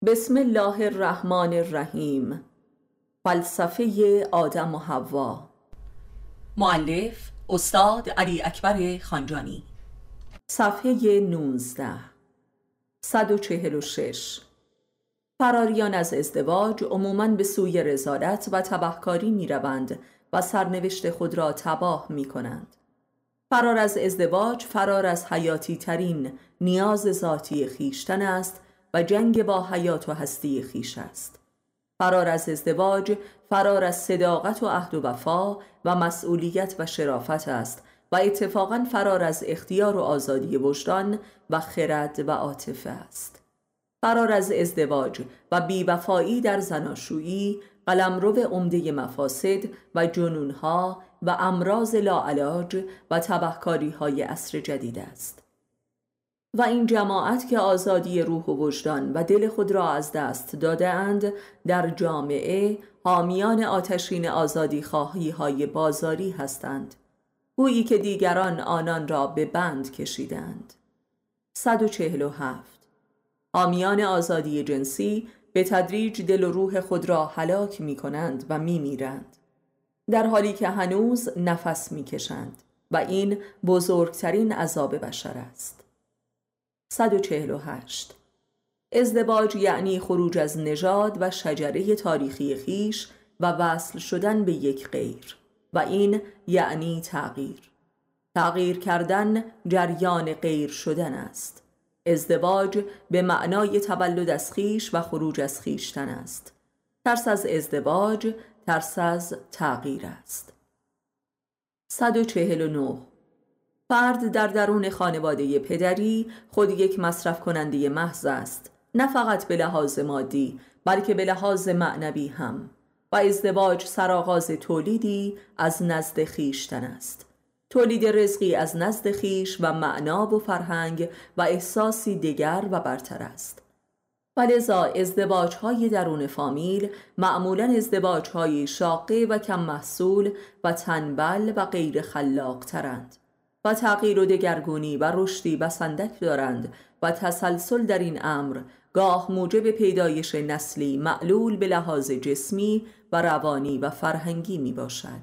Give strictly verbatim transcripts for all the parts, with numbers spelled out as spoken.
بسم الله الرحمن الرحیم. فلسفه آدم و حوا. مؤلف استاد علی اکبر خانجانی. صفحه نوزده. صد و چهل و شش. فراریان از ازدواج عموماً به سوی رذالت و تبهکاری می روند و سرنوشت خود را تباه می کنند. فرار از ازدواج فرار از حیاتی ترین نیاز ذاتی خیشتن است و جنگ با حیات و هستی خیش است. فرار از ازدواج فرار از صداقت و عهد و وفا و مسئولیت و شرافت است و اتفاقاً فرار از اختیار و آزادی وجدان و خرد و عاطفه است. فرار از ازدواج و بیوفایی در زناشویی قلمرو عمده مفاسد و جنونها و امراض لاعلاج و تبهکاری‌های عصر جدید است. و این جماعت که آزادی روح و وجدان و دل خود را از دست داده اند در جامعه حامیان آتشین آزادی خواهی های بازاری هستند، گویی که دیگران آنان را به بند کشیدند. صد و چهل و هفت. حامیان آزادی جنسی به تدریج دل و روح خود را هلاک می کنند و می میرند، در حالی که هنوز نفس می کشند و این بزرگترین عذاب بشر است. صد و چهل و هشت. ازدواج یعنی خروج از نژاد و شجره تاریخی خیش و وصل شدن به یک غیر، و این یعنی تغییر. تغییر کردن جریان غیر شدن است. ازدواج به معنای تولد از خیش و خروج از خیشتن است. ترس از ازدواج ترس از تغییر است. صد و چهل و نه. فرد در درون خانواده پدری خود یک مصرف کننده محض است، نه فقط به لحاظ مادی بلکه به لحاظ معنوی هم، و ازدواج سرآغاز تولیدی از نزد خیشتن است، تولید رزقی از نزد خیش و معنا و فرهنگ و احساسی دیگر و برتر است. و لذا ازدواج‌های درون فامیل معمولاً ازدواج‌های شاقه و کم محصول و تنبل و غیر خلاق ترند و تغییر و دگرگونی و رشدی بسندک دارند و تسلسل در این امر گاه موجب پیدایش نسلی معلول به لحاظ جسمی و روانی و فرهنگی می باشد.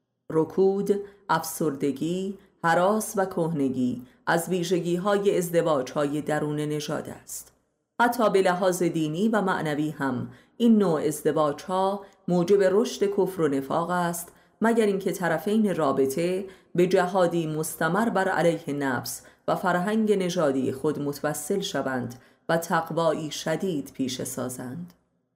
رکود، افسردگی، هراس و کهنگی از ویژگی‌های ازدواج‌های درون نژاد است. حتی به لحاظ دینی و معنوی هم این نوع ازدواج‌ها موجب رشد کفر و نفاق است، مگر اینکه طرفین رابطه به جهادی مستمر بر علیه نفس و فرهنگ نژادی خود متوسل شوند و تقوایی شدید پیشه سازند.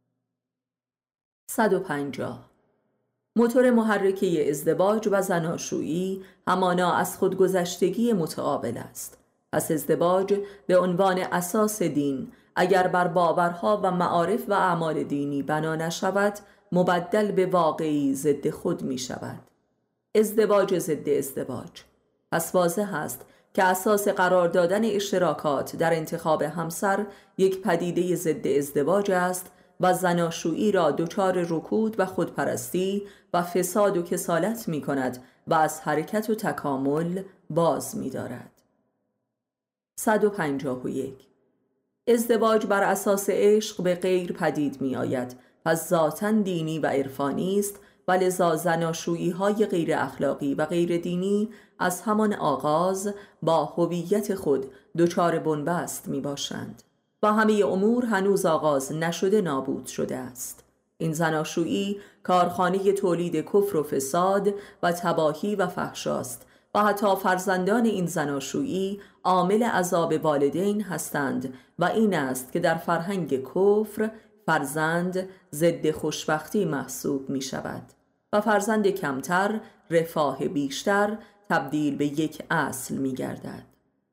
صد و پنجاه. موتور محرکه ازدواج و زناشویی همانا از خودگذشتگی متقابل است. پس ازدواج به عنوان اساس دین اگر بر باورها و معارف و اعمال دینی بنا نشود، مبدل به واقعی ضد خود می شود. ازدواج ضد ازدواج. پس واضح است که اساس قرار دادن اشتراکات در انتخاب همسر یک پدیده ضد ازدواج است و زناشویی را دچار رکود و خودپرستی و فساد و کسالت می کند و از حرکت و تکامل باز می دارد. صد و پنجاه و یک. ازدواج بر اساس عشق به غیر پدید می آید، پس ذاتاً دینی و عرفانی است و لذا زناشویی های غیر اخلاقی و غیر دینی از همان آغاز با هویت خود دچار بنبست می باشند و همه امور هنوز آغاز نشده نابود شده است. این زناشویی کارخانه تولید کفر و فساد و تباهی و فحشاست و حتی فرزندان این زناشویی عامل عذاب والدین هستند و این است که در فرهنگ کفر فرزند ضد خوشبختی محسوب می شود و فرزند کمتر رفاه بیشتر تبدیل به یک اصل می گردد.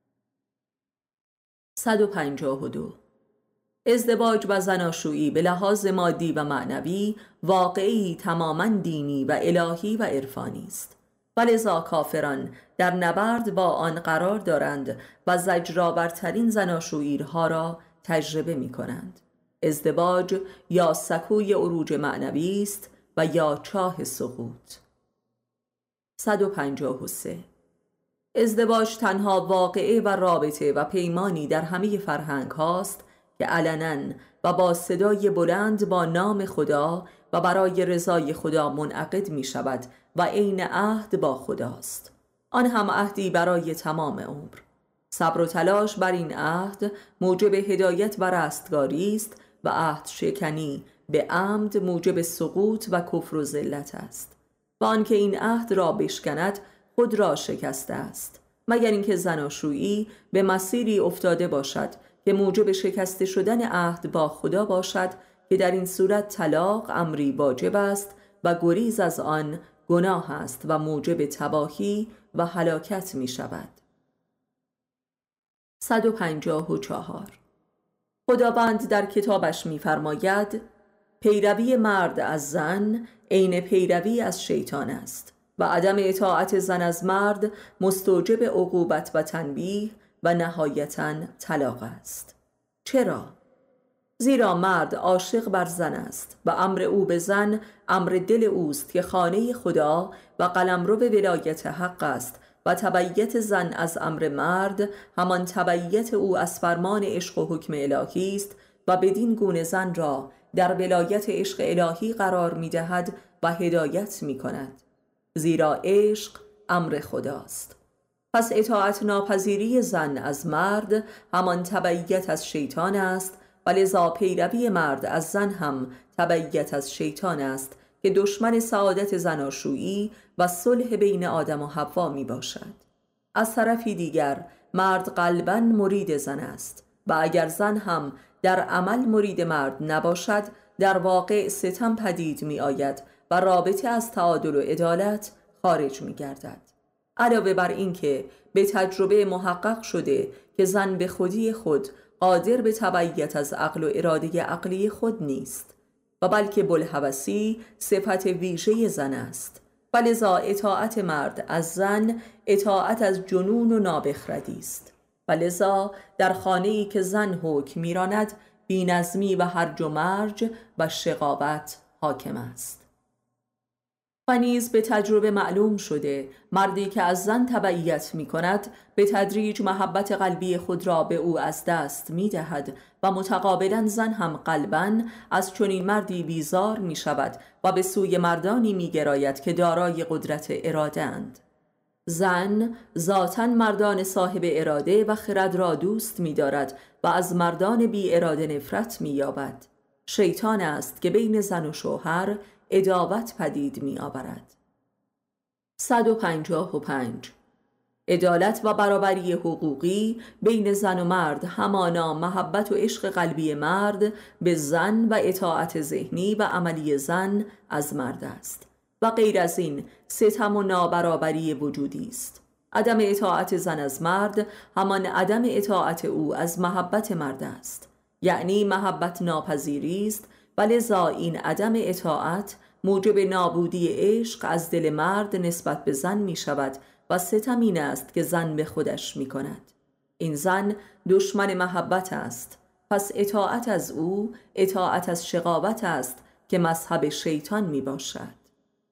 صد و پنجاه و دو. ازدواج و زناشویی به لحاظ مادی و معنوی واقعی تماماً دینی و الهی و عرفانی است و لذا کافران در نبرد با آن قرار دارند و زجرآورترین زناشویی‌ها را تجربه می کنند. ازدواج یا سکوی عروج معنوی است و یا چاه سقوط. صد و پنجاه و سه. ازدواج تنها واقعه و رابطه و پیمانی در همه فرهنگ هاست که علناً و با صدای بلند با نام خدا و برای رضای خدا منعقد می شود و عین عهد با خداست، آن هم عهدی برای تمام عمر. صبر و تلاش بر این عهد موجب هدایت و رستگاری است و عهد شکنی به عمد موجب سقوط و کفر و ذلت است و آنکه این عهد را بشکند خود را شکسته است، مگر اینکه زناشویی به مسیری افتاده باشد که موجب شکسته شدن عهد با خدا باشد، که در این صورت طلاق امری واجب است و گریز از آن گناه است و موجب تباهی و هلاکت می شود. صد و پنجاه و چهار. خداوند در کتابش می فرماید پیروی مرد از زن عین پیروی از شیطان است و عدم اطاعت زن از مرد مستوجب عقوبت و تنبیه و نهایتاً طلاق است. چرا؟ زیرا مرد عاشق بر زن است و امر او به زن امر دل اوست که خانه خدا و قلمرو ولایت حق است و تبعیت زن از امر مرد همان تبعیت او از فرمان عشق و حکم الهی است و بدین گونه زن را در ولایت عشق الهی قرار می دهد و هدایت می کند، زیرا عشق امر خداست. پس اطاعت ناپذیری زن از مرد همان تبعیت از شیطان است و لذا پیروی مرد از زن هم تبعیت از شیطان است که دشمن سعادت زناشویی و صلح بین آدم و حوا می باشد. از طرفی دیگر مرد قلباً مرید زن است و اگر زن هم در عمل مرید مرد نباشد در واقع ستم پدید می آید و رابطه از تعادل و عدالت خارج می گردد. علاوه بر این که به تجربه محقق شده که زن به خودی خود قادر به تبعیت از عقل و اراده عقلی خود نیست و بلکه بوالهوسی صفت ویژه زن است و لذا اطاعت مرد از زن اطاعت از جنون و نابخردی است و لذا در خانه‌ای که زن حکم می‌راند بی‌نظمی و هرج و مرج و شقاوت حاکم است. و نیز به تجربه معلوم شده مردی که از زن تبعیت می کند به تدریج محبت قلبی خود را به او از دست می دهد و متقابلا زن هم قلباً از چنین مردی بیزار می شود و به سوی مردانی می گراید که دارای قدرت اراده اند. زن ذاتاً مردان صاحب اراده و خرد را دوست می دارد و از مردان بی اراده نفرت می یابد. شیطان است که بین زن و شوهر عداوت پدید می آورد. صد و پنجاه و پنج. عدالت و برابری حقوقی بین زن و مرد همانا محبت و عشق قلبی مرد به زن و اطاعت ذهنی و عملی زن از مرد است و غیر از این ستم و نابرابری وجودی است. عدم اطاعت زن از مرد همان عدم اطاعت او از محبت مرد است، یعنی محبت ناپذیری است و لذا این عدم اطاعت موجب نابودی عشق از دل مرد نسبت به زن می شود و ستم این است که زن به خودش می کند. این زن دشمن محبت است، پس اطاعت از او اطاعت از شقاوت است که مذهب شیطان می باشد.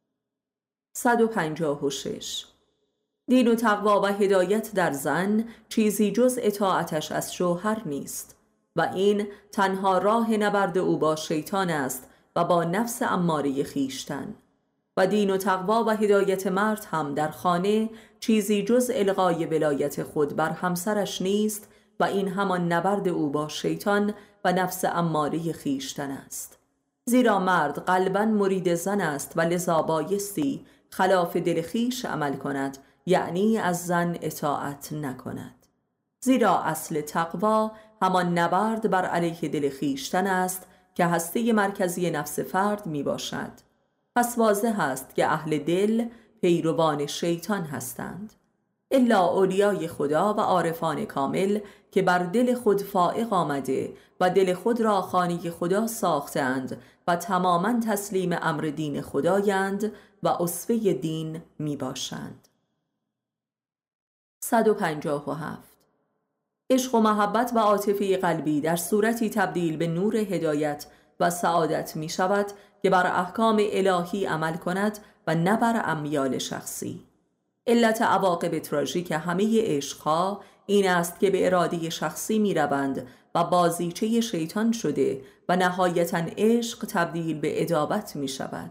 صد و پنجاه و شش. دین و تقوا و هدایت در زن چیزی جز اطاعتش از شوهر نیست و این تنها راه نبرد او با شیطان است و با نفس اماره خیشتن. و دین و تقوا و هدایت مرد هم در خانه چیزی جز الغای ولایت خود بر همسرش نیست و این همان نبرد او با شیطان و نفس اماره خیشتن است. زیرا مرد قلباً مرید زن است و لذا بایستی خلاف دل خیش عمل کند، یعنی از زن اطاعت نکند. زیرا اصل تقوا همان نبرد بر علیه دل خیشتن است که هسته مرکزی نفس فرد می باشد. پس واضح است که اهل دل پیروان شیطان هستند، الا اولیای خدا و عارفان کامل که بر دل خود فائق آمده و دل خود را خانه خدا ساختند و تماما تسلیم امر دین خدایند و اسوه دین می باشند. صد و پنجاه و هفت. عشق و محبت و عاطفه قلبی در صورتی تبدیل به نور هدایت و سعادت می شود که بر احکام الهی عمل کند و نه بر امیال شخصی. علت عواقب تراژیک همه عشقها این است که به اراده شخصی می روند و بازیچه شیطان شده و نهایتاً عشق تبدیل به عداوت می شود.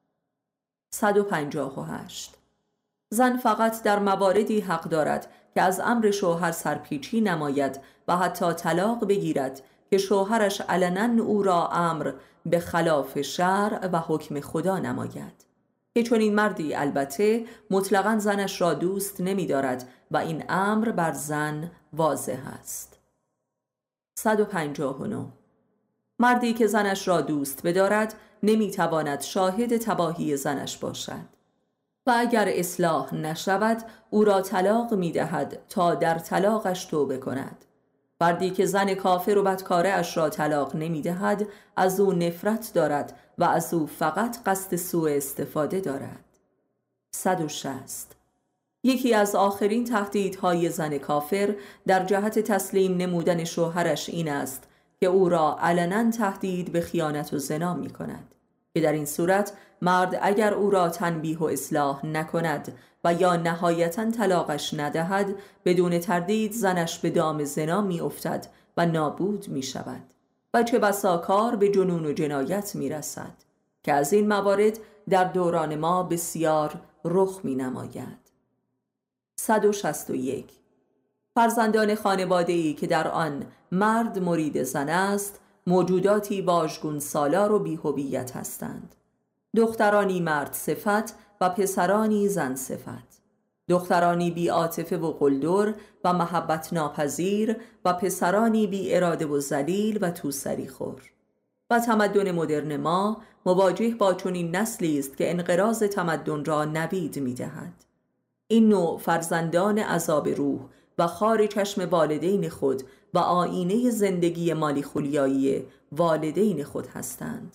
صد و پنجاه و هشت. زن فقط در مواردی حق دارد که از امر شوهر سرپیچی نماید و حتی طلاق بگیرد که شوهرش علنا او را امر به خلاف شرع و حکم خدا نماید، که چون این مردی البته مطلقاً زنش را دوست نمی دارد و این امر بر زن واضح است. صد و پنجاه و نه. مردی که زنش را دوست بدارد نمی تواند شاهد تباهی زنش باشد و اگر اصلاح نشود او را طلاق می دهد تا در طلاقش توبه کند. مردی که زن کافر و بدکاره اش را طلاق نمی دهد از او نفرت دارد و از او فقط قصد سوء استفاده دارد. صد و شصت. یکی از آخرین تهدیدهای زن کافر در جهت تسلیم نمودن شوهرش این است که او را علنا تهدید به خیانت و زنا می کند، که در این صورت مرد اگر او را تنبیه و اصلاح نکند و یا نهایتا طلاقش ندهد بدون تردید زنش به دام زنا می افتد و نابود می شود و چه بسا کار به جنون و جنایت می رسد که از این موارد در دوران ما بسیار رخ می نماید. صد و شصت و یک. فرزندان خانواده‌ای که در آن مرد مرید زن است موجوداتی واژگون سالار و بی‌هویت هستند. دخترانی مرد صفت و پسرانی زن صفت. دخترانی بی عاطفه و قلدر و محبت ناپذیر و پسرانی بی اراده و ذلیل و توسری خور. و تمدن مدرن ما مواجه با چنین نسلی است که انقراض تمدن را نوید می دهد. این نوع فرزندان عذاب روح و خار چشم والدین خود و آینه زندگی مالی خولیایی والدین خود هستند.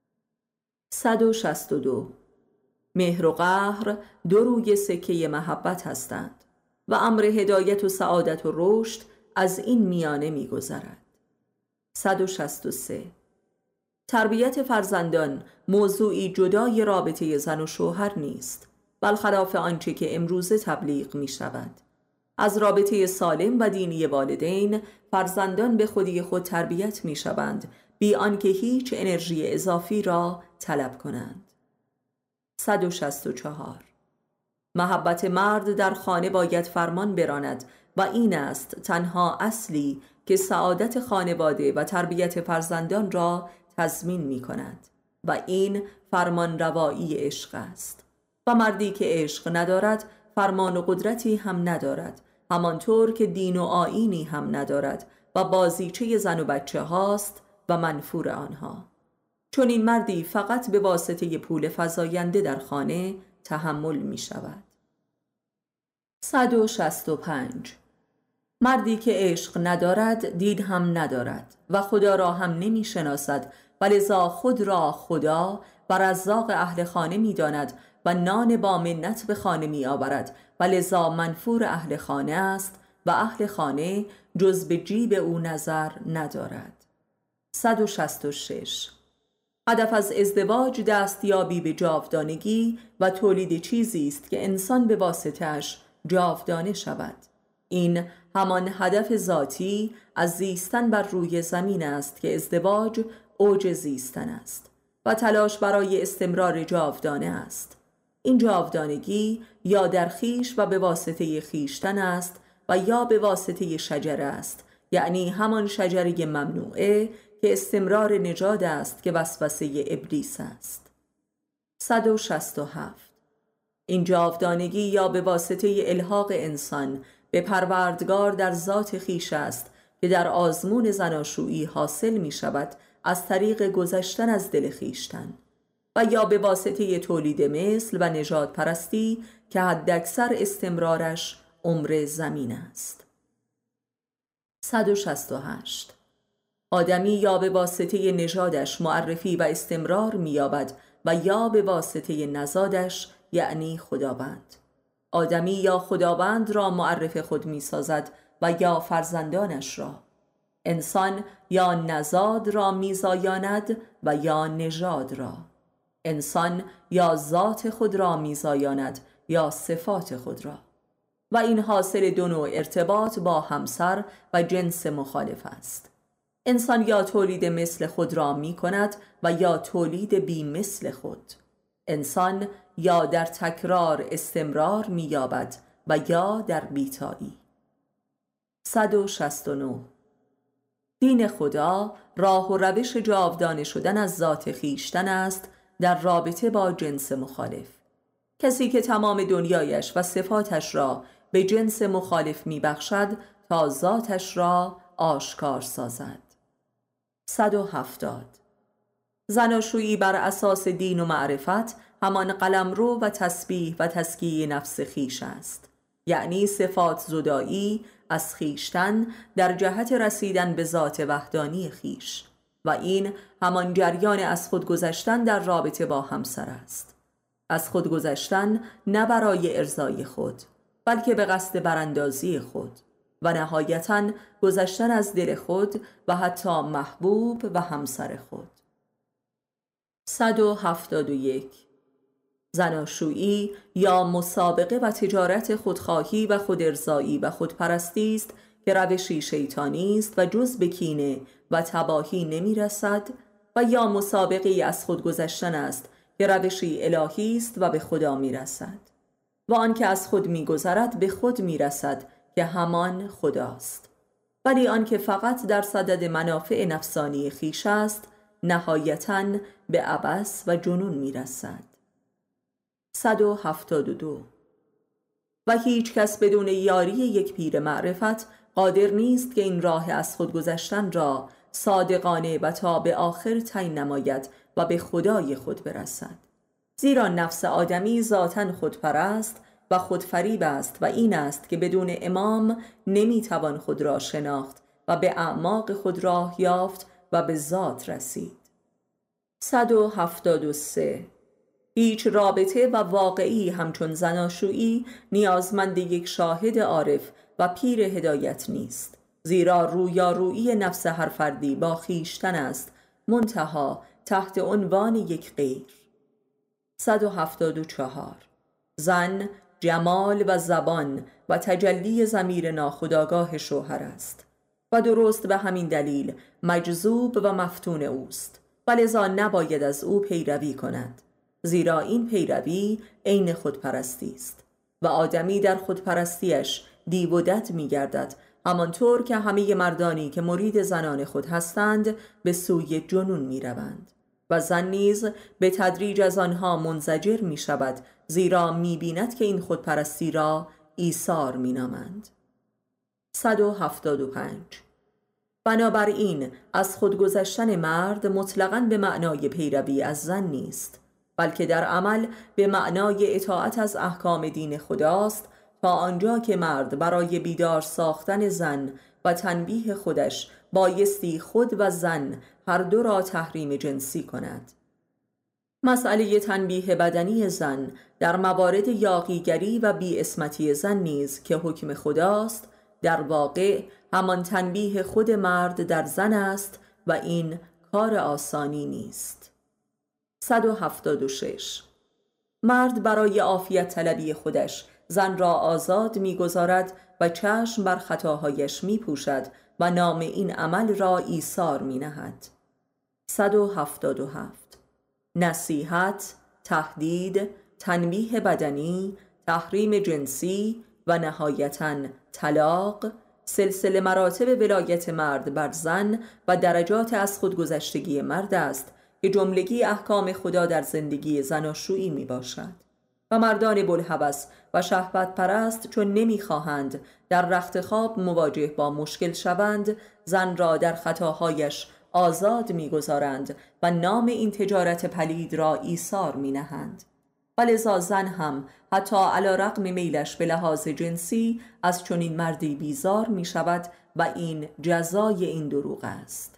صد و شصت و دو. مهر و قهر دو روی سکه محبت هستند و امر هدایت و سعادت و رشد از این میانه می گذرد. صد و شصت و سه. تربیت فرزندان موضوعی جدای رابطه زن و شوهر نیست، بل خلاف آنچه که امروزه تبلیغ می شود. از رابطه سالم و دینی والدین فرزندان به خودی خود تربیت می شوند بی آنکه هیچ انرژی اضافی را طلب کنند. صد و شصت و چهار. محبت مرد در خانه باید فرمان براند و این است تنها اصلی که سعادت خانواده و تربیت فرزندان را تضمین می کند و این فرمان روایی عشق است. و مردی که عشق ندارد فرمان و قدرتی هم ندارد، همانطور که دین و آیینی هم ندارد و بازیچه زن و بچه هاست و منفور آنها. چون این مردی فقط به واسطه پول فزاینده در خانه تحمل می شود. صد و شصت و پنج. مردی که عشق ندارد دین هم ندارد و خدا را هم نمی شناسد و لذا خود را خدا و رزاق اهل خانه می داند و نان با منت به خانه می آورد و لذا منفور اهل خانه است و اهل خانه جز به جیب او نظر ندارد. صد و شصت و شش. هدف از ازدواج دستیابی به جاودانگی و تولید چیزی است که انسان به واسطه‌اش جاودانه شود. این همان هدف ذاتی از زیستن بر روی زمین است که ازدواج اوج زیستن است و تلاش برای استمرار جاودانه است. این جاودانگی یا در خیش و به واسطه خیشتن است و یا به واسطه شجره است، یعنی همان شجره ممنوعه که استمرار نژاد است که وسوسه ابلیس است. صد و شصت و هفت. این جاودانگی یا به واسطه الحاق انسان به پروردگار در ذات خیش است که در آزمون زناشویی حاصل می شود از طریق گذشتن از دل خیشتن، و یا به واسطه تولید مثل و نژاد پرستی که حداکثر استمرارش عمر زمین است. صد و شصت و هشت. آدمی یا به واسطه نژادش معرفی و استمرار می‌یابد و یا به واسطه نزادش یعنی خداوند. آدمی یا خداوند را معرف خود می‌سازد و یا فرزندانش را. انسان یا نزاد را می‌زایاند و یا نژاد را. انسان یا ذات خود را می‌زایاند یا صفات خود را. و این حاصل دو نوع ارتباط با همسر و جنس مخالف است. انسان یا تولید مثل خود را می کند و یا تولید بی مثل خود. انسان یا در تکرار استمرار می یابد و یا در بیتایی. صد و شصت و نه. دین خدا راه و روش جاودانه شدن از ذات خیشتن است در رابطه با جنس مخالف. کسی که تمام دنیایش و صفاتش را به جنس مخالف می بخشد تا ذاتش را آشکار سازد. صد و هفتاد. زناشویی بر اساس دین و معرفت همان قلمرو و تسبیح و تزکیه نفس خیش است، یعنی صفات زدایی از خیشتن در جهت رسیدن به ذات وحدانی خیش، و این همان جریان از خود گذشتن در رابطه با همسر است. از خود گذشتن نه برای ارضای خود، بلکه به قصد براندازی خود، و نهایتاً گذشتن از دل خود و حتی محبوب و همسر خود. صد و هفتاد و یک. زناشویی یا مسابقه و تجارت خودخواهی و خودارضایی و خودپرستی است که روشی شیطانی است و جز به کینه و تباهی نمی رسد، و یا مسابقه از خود گذشتن است که روشی الهی است و به خدا می رسد، و آن که از خود می گذرد به خود می رسد که همان خداست. ولی آن که فقط در صدد منافع نفسانی خیش است نهایتاً به عبث و جنون می رسد. صد و هفتاد و دو. و هیچ کس بدون یاری یک پیر معرفت قادر نیست که این راه از خود گذشتن را صادقانه و تا به آخر تعیین نماید و به خدای خود برسد، زیرا نفس آدمی ذاتاً خودپرست و خودفریب است و این است که بدون امام نمیتوان خود را شناخت و به اعماق خود راه یافت و به ذات رسید. صد و هفتاد و سه. هیچ رابطه و واقعی همچون زناشویی نیازمند یک شاهد عارف و پیر هدایت نیست، زیرا رویارویی نفس هر فردی با خیشتن است، منتها تحت عنوان یک غیر. صد و هفتاد و چهار. زن جمال و زبان و تجلی ضمیر ناخودآگاه شوهر است و درست به همین دلیل مجذوب و مفتون اوست، و لذا نباید از او پیروی کند، زیرا این پیروی عین خودپرستی است و آدمی در خودپرستیش دیو و دد می گردد، همانطور که همه مردانی که مرید زنان خود هستند به سوی جنون می روند، و زن نیز به تدریج از آنها منزجر می شود، زیرا می بیند که این خودپرستی را ایثار می نامند. صد و هفتاد و پنج. بنابراین از خودگذشتن مرد مطلقاً به معنای پیروی از زن نیست، بلکه در عمل به معنای اطاعت از احکام دین خداست، تا آنجا که مرد برای بیدار ساختن زن و تنبیه خودش بایستی خود و زن هر دو را تحریم جنسی کند. مسئله تنبیه بدنی زن در موارد یاغیگری و بی‌عصمتی زن نیز که حکم خداست، در واقع همان تنبیه خود مرد در زن است و این کار آسانی نیست. صد و هفتاد و شش. مرد برای عافیت طلبی خودش زن را آزاد می‌گذارد و چشم بر خطاهایش می‌پوشد و نام این عمل را ایثار می‌نهد. صد و هفتاد و هفت. نصیحت، تهدید، تنبیه بدنی، تحریم جنسی و نهایتاً طلاق سلسله مراتب ولایت مرد بر زن و درجات از خودگذشتگی مرد است که جملگی احکام خدا در زندگی زناشویی می باشد، و مردان بوالهوس و شهوت پرست چون نمی خواهند در رخت خواب مواجه با مشکل شوند، زن را در خطاهایش آزاد می گذارند و نام این تجارت پلید را ایثار می نهند، و لذا زن هم حتی علی رغم میلش به لحاظ جنسی از چنین مردی بیزار می شود و این جزای این دروغ است.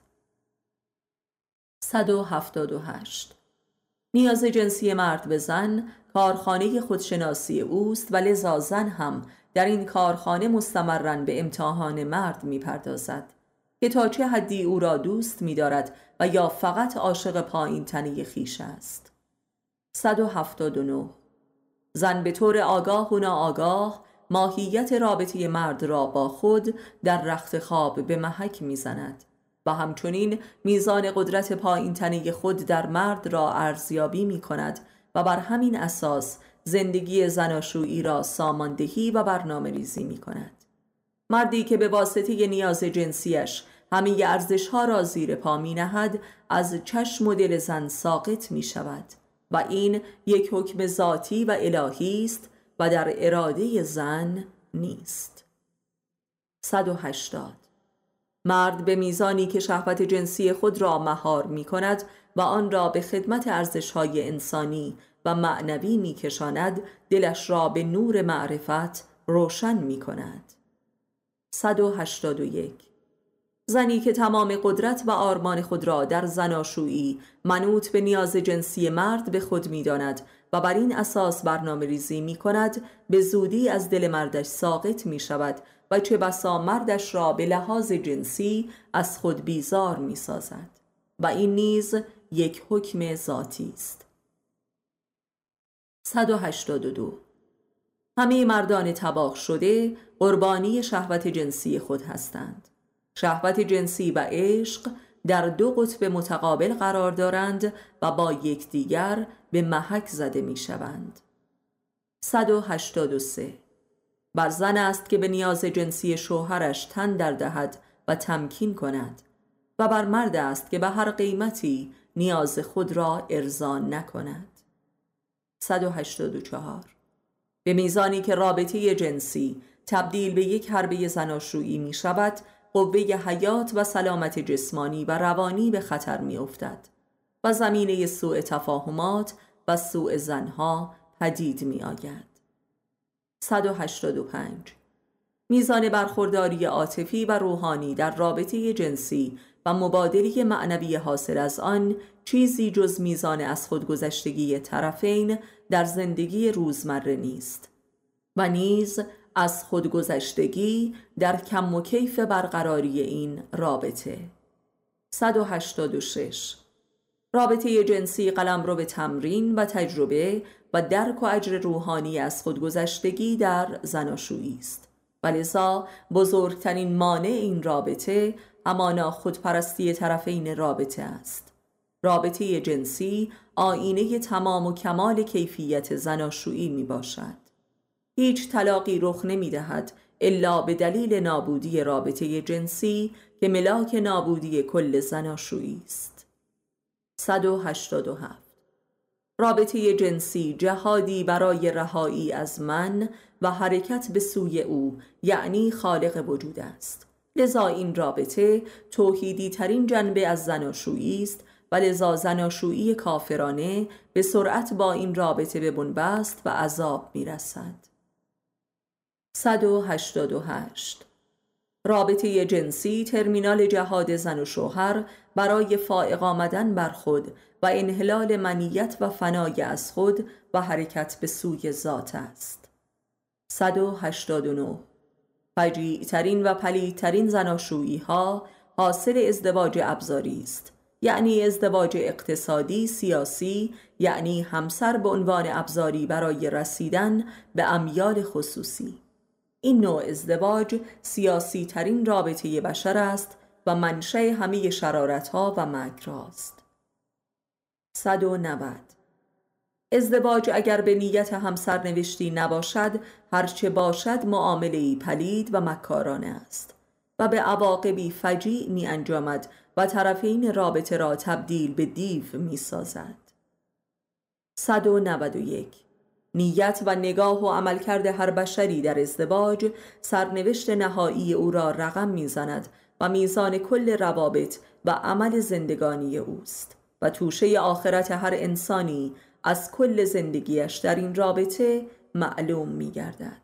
صد و هفتاد و هشت. نیاز جنسی مرد به زن کارخانه خودشناسی اوست و لذا زن هم در این کارخانه مستمراً به امتحان مرد می پردازد که تا چه حدی او را دوست می دارد و یا فقط عاشق پایین تنی خیش است. صد و هفتاد و نه. زن به طور آگاه و ناآگاه ماهیت رابطه مرد را با خود در رخت خواب به محک میزند و همچنین میزان قدرت پایین تنه خود در مرد را ارزیابی می کند و بر همین اساس زندگی زناشویی را ساماندهی و برنامه ریزی می کند. مردی که به واسطه نیاز جنسیش همه ارزش‌ها را زیر پا می نهد از چشم و دل زن ساقط می شود و این یک حکم ذاتی و الهی است و در اراده زن نیست. صد و هشتاد. مرد به میزانی که شهوت جنسی خود را مهار می کند و آن را به خدمت ارزش‌های انسانی و معنوی می کشاند، دلش را به نور معرفت روشن می کند. صد و هشتاد و یک. زنی که تمام قدرت و آرمان خود را در زناشویی منوط به نیاز جنسی مرد به خود می داند و بر این اساس برنامه ریزی می کند، به زودی از دل مردش ساقط می شود و چه بسا مردش را به لحاظ جنسی از خود بیزار می سازد و این نیز یک حکم ذاتی است. صد و هشتاد و دو. همه مردان طلاق شده قربانی شهوت جنسی خود هستند. شهوت جنسی و عشق در دو قطب متقابل قرار دارند و با یکدیگر به محک زده می شوند. صد و هشتاد و سه. بر زن است که به نیاز جنسی شوهرش تن در دهد و تمکین کند و بر مرد است که به هر قیمتی نیاز خود را ارضا نکند. صد و هشتاد و چهار. به میزانی که رابطه جنسی تبدیل به یک حربه زناشویی می شود، قوه حیات و سلامت جسمانی و روانی به خطر می افتد و زمینه سوء تفاهمات و سوء زنها پدید می آید. صد و هشتاد و پنج. میزان برخورداری عاطفی و روحانی در رابطه جنسی و مبادله معنوی حاصل از آن چیزی جز میزان از خودگذشتگی طرفین در زندگی روزمره نیست و نیز از خودگذشتگی در کم و کیف برقراری این رابطه. صد و هشتاد و شش. رابطه جنسی قلمرو به تمرین و تجربه و درک و اجر روحانی از خودگذشتگی در زناشویی است و لذا بزرگترین مانع این رابطه همانا خودپرستی طرفین رابطه است. رابطه جنسی آینه تمام و کمال کیفیت زناشویی می باشد. هیچ طلاقی رخ نمی دهد الا به دلیل نابودی رابطه جنسی که ملاک نابودی کل زناشویی است. صد و هشتاد و هفت. رابطه جنسی جهادی برای رهایی از من و حرکت به سوی او، یعنی خالق وجود است. لذا این رابطه توحیدی ترین جنبه از زناشویی است و لذا زناشویی کافرانه به سرعت با این رابطه به بنبست و عذاب می رسد. صد و هشتاد و هشت. رابطه جنسی ترمینال جهاد زن و شوهر برای فائق آمدن بر خود و انحلال منیت و فنای از خود و حرکت به سوی ذات است. صد و هشتاد و نه. فجیع ترین و پلید ترین زناشویی ها حاصل ازدواج ابزاری است، یعنی ازدواج اقتصادی سیاسی، یعنی همسر به عنوان ابزاری برای رسیدن به امیال خصوصی. این نوع ازدواج سیاسی ترین رابطه بشر است و منشأ همه شرارت ها و مکر است. صد و نود. ازدواج اگر به نیت همسر نوشتی نباشد، هرچه باشد معامله‌ای پلید و مکارانه است و به عواقبی فجیع می انجامد و طرفین رابطه را تبدیل به دیو می سازد. صد و نود و یک. نیت و نگاه و عملکرد هر بشری در ازدواج سرنوشت نهایی او را رقم میزند و میزان کل روابط و عمل زندگانی اوست و توشه آخرت هر انسانی از کل زندگیش در این رابطه معلوم میگردد.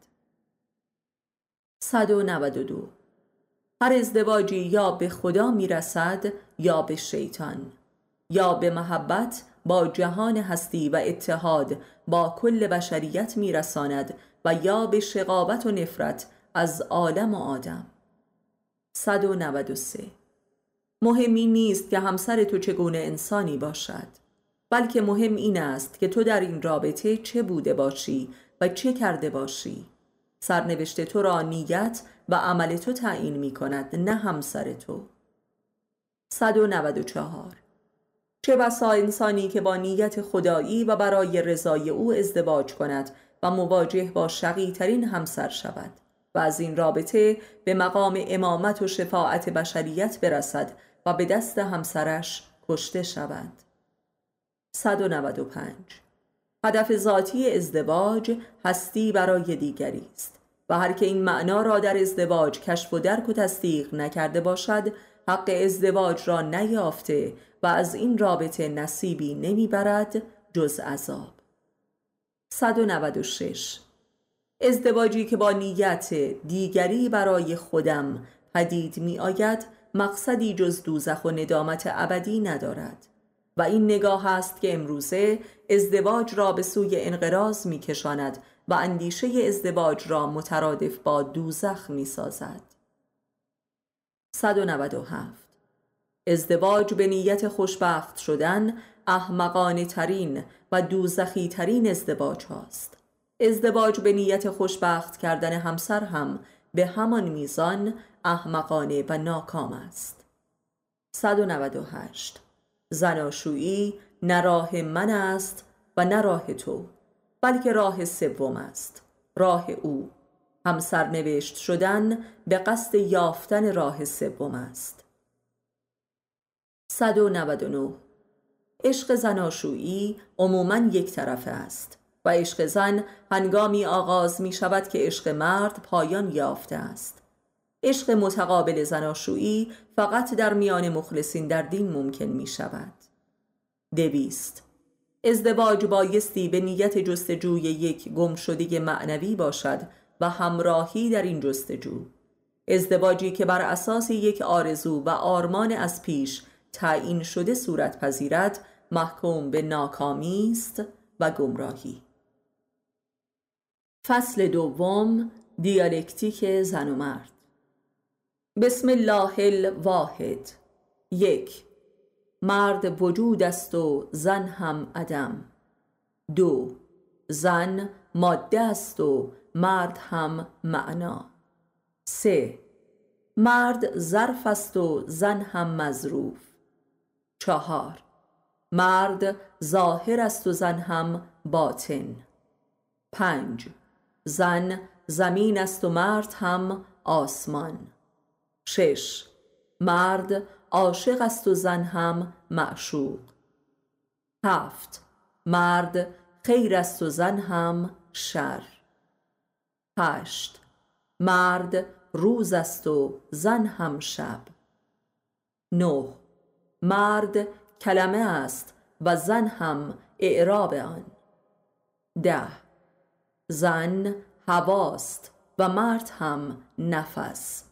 صد و نود و دو. هر ازدواجی یا به خدا میرسد یا به شیطان، یا به محبت با جهان هستی و اتحاد با کل بشریت میرساند و یا به شقاوت و نفرت از عالم و آدم. صد و نود و سه. مهمی نیست که همسر تو چگونه انسانی باشد، بلکه مهم این است که تو در این رابطه چه بوده باشی و چه کرده باشی. سرنوشت تو را نیت و عمل تو تعیین می کند، نه همسر تو. صد و نود و چهار. چه بسا انسانی که با نیت خدایی و برای رضای او ازدواج کند و مواجه با شقی ترین همسر شود و از این رابطه به مقام امامت و شفاعت بشریت برسد و به دست همسرش کشته شود. صد و نود و پنج. هدف ذاتی ازدواج هستی برای دیگری است و هر که این معنا را در ازدواج کشف و درک و تصدیق نکرده باشد حق ازدواج را نیافته و از این رابطه نصیبی نمیبرد جز عذاب. صد و نود و شش. ازدواجی که با نیت دیگری برای خودم پدید می آید مقصدی جز دوزخ و ندامت ابدی ندارد و این نگاه است که امروزه ازدواج را به سوی انقراض می کشاند و اندیشه ازدواج را مترادف با دوزخ می سازد. صد و نود و هفت. ازدواج به نیت خوشبخت شدن احمقانه ترین و دوزخی ترین ازدواج هاست. ازدواج به نیت خوشبخت کردن همسر هم به همان میزان احمقانه و ناکام است. صد و نود و هشت. زناشویی نه راه من است و نه راه تو، بلکه راه سوم است، راه او. همسر نوشت شدن به قصد یافتن راه سوم است. صد و نود و نه. عشق زناشویی عموماً یک طرفه است و عشق زن هنگامی آغاز می شود که عشق مرد پایان یافته است. عشق متقابل زناشویی فقط در میان مخلصین در دین ممکن می شود. دویست. ازدواج بایستی به نیت جستجوی یک گمشده معنوی باشد و همراهی در این جستجو. ازدواجی که بر اساس یک آرزو و آرمان از پیش تعیین شده صورت پذیرد محکوم به ناکامی است و گمراهی. فصل دوم. دیالکتیک زن و مرد. بسم الله الواحد. یک. مرد وجود است و زن هم عدم. دو. زن ماده است و مرد هم معنا. سه. مرد ظرف است و زن هم مظروف. چهار. مرد ظاهر است و زن هم باطن. پنج. زن زمین است و مرد هم آسمان. شش. مرد عاشق است و زن هم معشوق. هفت. مرد خیر است و زن هم شر. هشت. مرد روز است و زن هم شب. نه. مرد کلمه است و زن هم اعراب آن. ده. زن هواست و مرد هم نفس.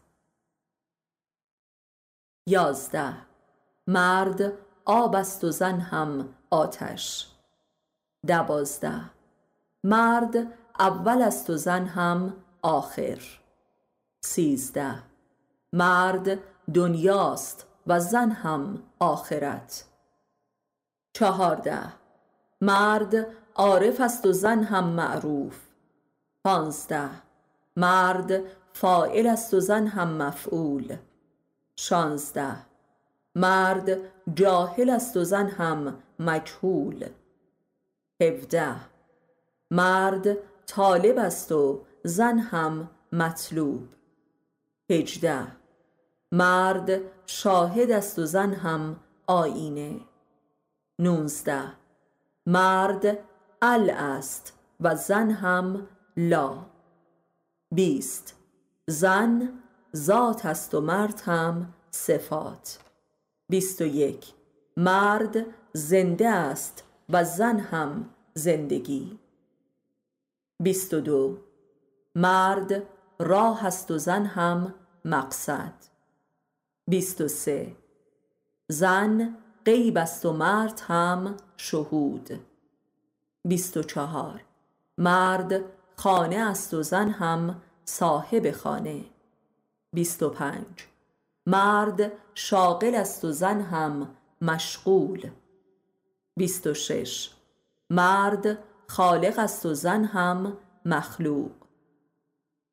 یازده. مرد آب است و زن هم آتش. دوازده. مرد اول است و زن هم آخر. سیزده. مرد دنیاست و زن هم آخرت. چهارده. مرد عارف است و زن هم معروف. پانزده. مرد فاعل است و زن هم مفعول. شانزده. مرد جاهل است و زن هم مجهول. هفده. مرد طالب است و زن هم مطلوب. هجده. مرد شاهد است و زن هم آیینه. نوزده. مرد ال است و زن هم لا. بیست. زن ذات است و مرد هم صفات. بیست و یک. مرد زنده است و زن هم زندگی. بیست و دو. مرد راه است و زن هم مقصد. بیست و سه. زن غیب است و مرد هم شهود. بیست و چهار. مرد خانه است و زن هم صاحب خانه. بیست و پنج. مرد شاغل است و زن هم مشغول. بیست و شش. مرد خالق است و زن هم مخلوق.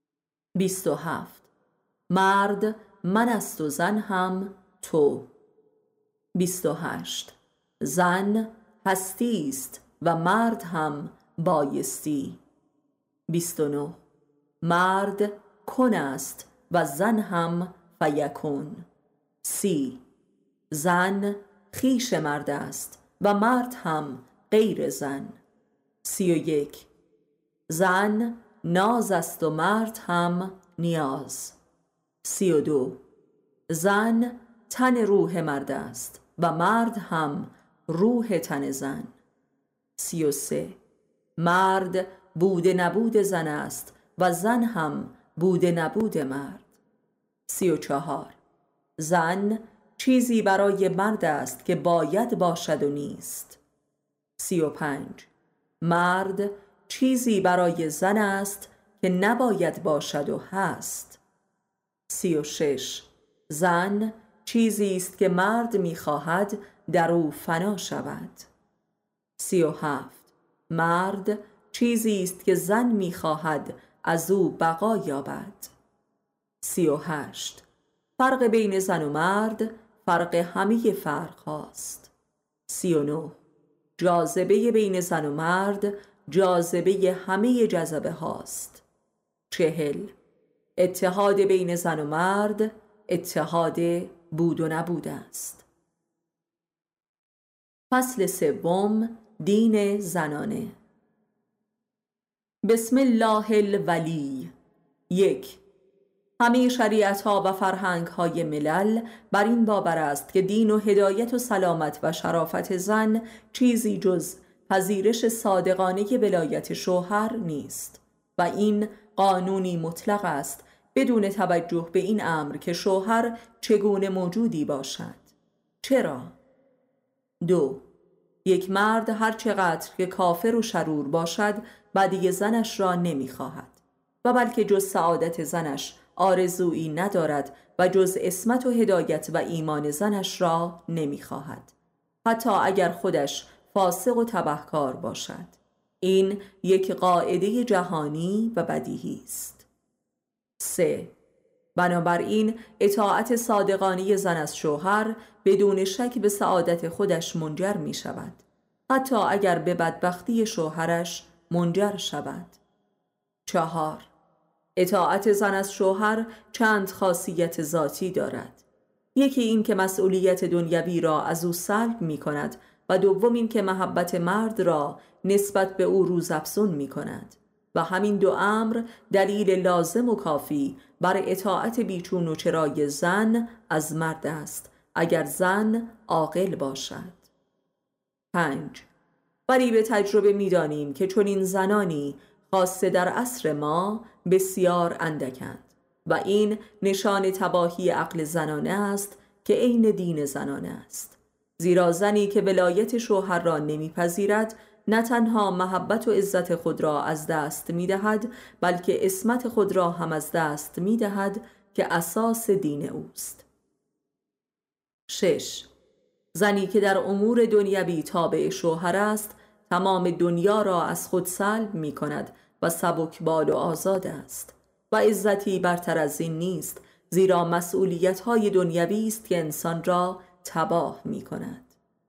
بیست و هفت. مرد من است و زن هم تو. بیست و هشت. زن هستی است و مرد هم بایستی. بیست و نه. مرد کن است و زن هم فیکون. سی. زن خویش مرد است و مرد هم غیر زن. سی و یک. زن ناز است و مرد هم نیاز. سی و دو. زن تن روح مرد است و مرد هم روح تن زن. سی و سه. مرد بود نبود زن است و زن هم بود نبود مرد. سی و چهار. زن چیزی برای مرد است که باید باشد و نیست. سی و پنج. مرد چیزی برای زن است که نباید باشد و هست. سی و شش. زن چیزی است که مرد می‌خواهد در او فنا شود. سی و هفت. مرد چیزی است که زن می‌خواهد از او بقا یابد. سی و هشت. فرق بین زن و مرد فرق همه فرق هاست. سی و نه. جاذبه بین زن و مرد جاذبه همه جذبه هاست. چهل. اتحاد بین زن و مرد اتحاد بود و نبود است. فصل سوم. دین زنانه. بسم الله الولی. یک. همه شریعت ها و فرهنگ های ملل بر این باور است که دین و هدایت و سلامت و شرافت زن چیزی جز پذیرش صادقانه ولایت شوهر نیست و این قانونی مطلق است بدون توجه به این امر که شوهر چگونه موجودی باشد. چرا؟ دو. یک مرد هر چقدر که کافر و شرور باشد بدی زنش را نمی خواهد و بلکه جز سعادت زنش آرزویی ندارد و جز عصمت و هدایت و ایمان زنش را نمی خواهد، حتی اگر خودش فاسق و تبهکار باشد. این یک قاعده جهانی و بدیهی است. سه. بنابراین اطاعت صادقانه زن از شوهر بدون شک به سعادت خودش منجر می شود، حتی اگر به بدبختی شوهرش منجر شود. چهار. اطاعت زن از شوهر چند خاصیت ذاتی دارد. یکی این که مسئولیت دنیوی را از او سلب می کند و دوم این که محبت مرد را نسبت به او روزافزون می کند و همین دو امر دلیل لازم و کافی بر اطاعت بیچون و چرای زن از مرد است اگر زن عاقل باشد. پنج. ولی به تجربه می دانیم که چنین زنانی خاصه در عصر ما بسیار اندکند و این نشان تباهی عقل زنانه است که عین دین زنانه است، زیرا زنی که ولایت شوهر را نمیپذیرد نه تنها محبت و عزت خود را از دست می‌دهد بلکه عصمت خود را هم از دست می‌دهد که اساس دین اوست. شش. زنی که در امور دنیوی تابع شوهر است تمام دنیا را از خود سلب می‌کند و سبکبال و آزاد است و عزتی برتر از این نیست، زیرا مسئولیت‌های دنیوی است که انسان را تباه می‌کند.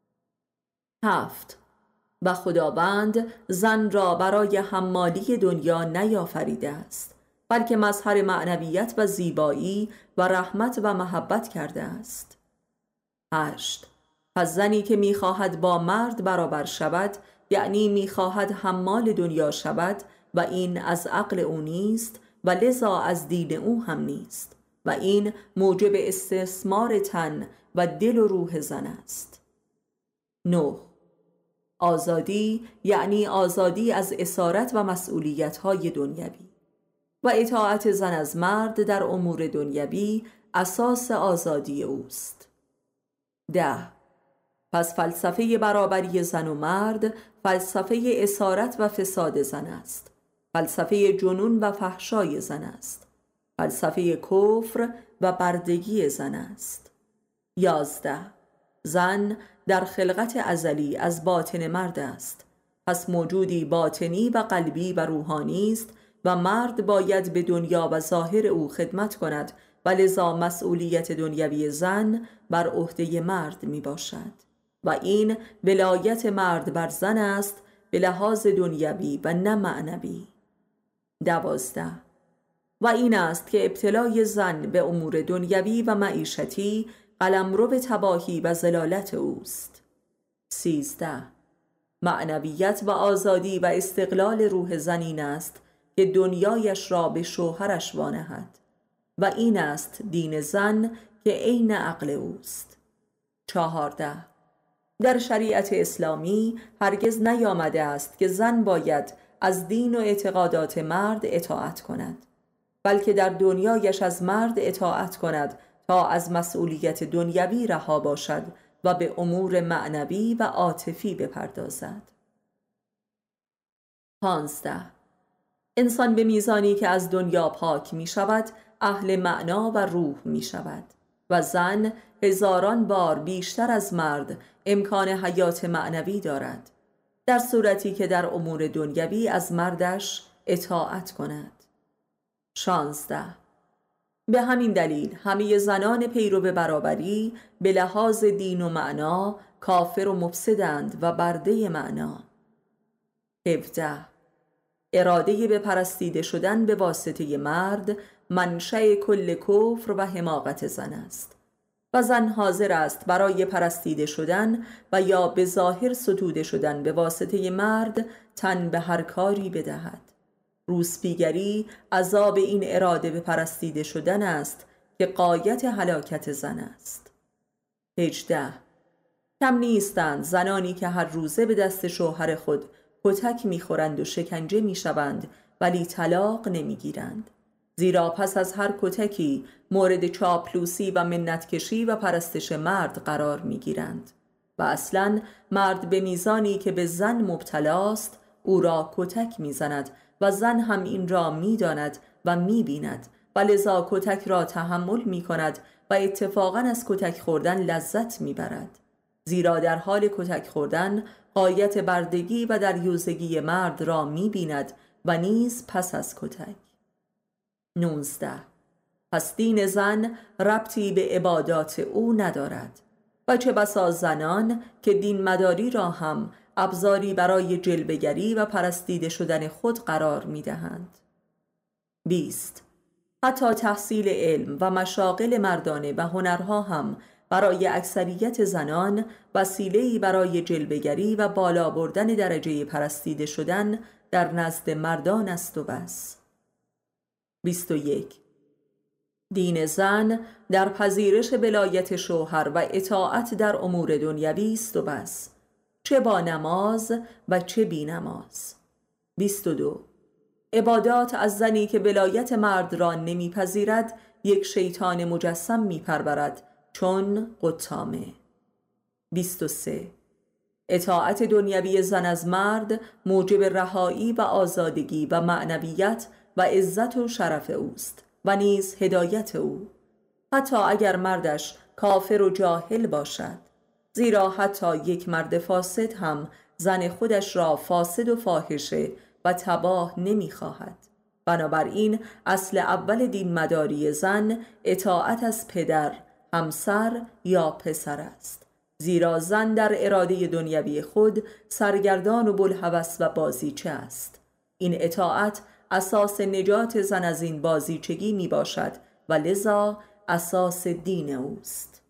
هفت. و خداوند زن را برای حمالی دنیا نیافریده است بلکه مظهر معنویت و زیبایی و رحمت و محبت کرده است. هشت. پس زنی که می‌خواهد با مرد برابر شود یعنی می‌خواهد حمال دنیا شود و این از عقل او نیست و لذا از دین او هم نیست و این موجب استثمار تن و دل و روح زن است. نه. آزادی یعنی آزادی از اسارت و مسئولیت‌های دنیوی و اطاعت زن از مرد در امور دنیوی اساس آزادی اوست. ده. پس فلسفه برابری زن و مرد فلسفه اسارت و فساد زن است، فلسفه جنون و فحشای زن است، فلسفه کفر و بردگی زن است. یازده. زن در خلقت ازلی از باطن مرد است، پس موجودی باطنی و قلبی و روحانی است و مرد باید به دنیا و ظاهر او خدمت کند و لذا مسئولیت دنیوی زن بر عهده مرد می باشد و این ولایت مرد بر زن است به لحاظ دنیوی و نه معنوی. دوازده. و این است که ابتلای زن به امور دنیوی و معیشتی قلمرو به تباهی و ضلالت اوست. سیزده. معنویت و آزادی و استقلال روح زن این است که دنیایش را به شوهرش وانهد و این است دین زن که عین عقل اوست. چهارده. در شریعت اسلامی هرگز نیامده است که زن باید از دین و اعتقادات مرد اطاعت کند، بلکه در دنیایش از مرد اطاعت کند تا از مسئولیت دنیوی رها باشد و به امور معنوی و عاطفی بپردازد. پانزده. انسان به میزانی که از دنیا پاک می شود اهل معنا و روح می شود و زن هزاران بار بیشتر از مرد امکان حیات معنوی دارد، در صورتی که در امور دنیوی از مردش اطاعت کند. شانزده. به همین دلیل همه زنان پیرو برابری به لحاظ دین و معنا کافر و مفسدند و برده معنا. هفده. اراده به پرستیده شدن به واسطه مرد منشأ کل کفر و حماقت زن است و زن حاضر است برای پرستیده شدن و یا به ظاهر ستوده شدن به واسطه مرد تن به هر کاری بدهد. روسپیگری عذاب این اراده به پرستیده شدن است که غایت هلاکت زن است. هجده. کم نیستند زنانی که هر روزه به دست شوهر خود کتک میخورند و شکنجه میشوند ولی طلاق نمیگیرند، زیرا پس از هر کتکی مورد چاپلوسی و منتکشی و پرستش مرد قرار میگیرند و اصلاً مرد به میزانی که به زن مبتلاست او را کتک میزند و زن هم این را میداند و میبیند و لذا کتک را تحمل میکند و اتفاقاً از کتک خوردن لذت میبرد، زیرا در حال کتک خوردن غایت بردگی و دریوزگی مرد را میبیند و نیز پس از کتک. نوزده. پس دین زن ربطی به عبادات او ندارد و چه بسا زنان که دین مداری را هم ابزاری برای جلوه‌گری و پرستیده شدن خود قرار میدهند. بیست. حتی تحصیل علم و مشاغل مردانه و هنرها هم برای اکثریت زنان وسیله‌ای برای جلوه‌گری و بالا بردن درجه پرستیده شدن در نزد مردان است و بس. بیست و یک. دین زن در پذیرش ولایت شوهر و اطاعت در امور دنیوی است و بس، چه با نماز و چه بی نماز. بیست و دو. عبادات از زنی که ولایت مرد را نمیپذیرد یک شیطان مجسم میپرورد چون قطامه. بیست و سه. اطاعت دنیوی زن از مرد موجب رهایی و آزادگی و معنویت و عزت و شرف اوست و نیز هدایت او، حتی اگر مردش کافر و جاهل باشد، زیرا حتی یک مرد فاسد هم زن خودش را فاسد و فاحشه و تباه نمیخواهد. بنابراین اصل اول دین مداری زن اطاعت از پدر، همسر یا پسر است، زیرا زن در اراده دنیوی خود سرگردان و بلهوس و بازیچه است. این اطاعت اساس نجات زن از این بازیچگی می باشد و لذا اساس دین اوست.